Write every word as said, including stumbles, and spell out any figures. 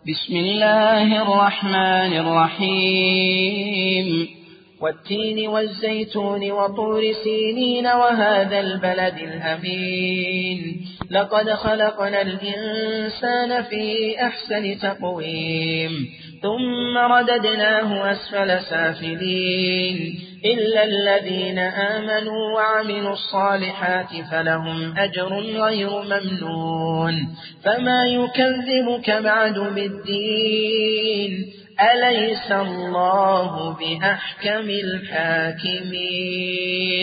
بسم الله الرحمن الرحيم والتين والزيتون وطور سينين وهذا البلد الأمين لقد خلقنا الإنسان في أحسن تقويم ثم رددناه أسفل سافلين إلا الذين آمنوا وعملوا الصالحات فلهم أجر غير ممنون فما يكذبك بعد بالدين أليس الله بأحكم الحاكمين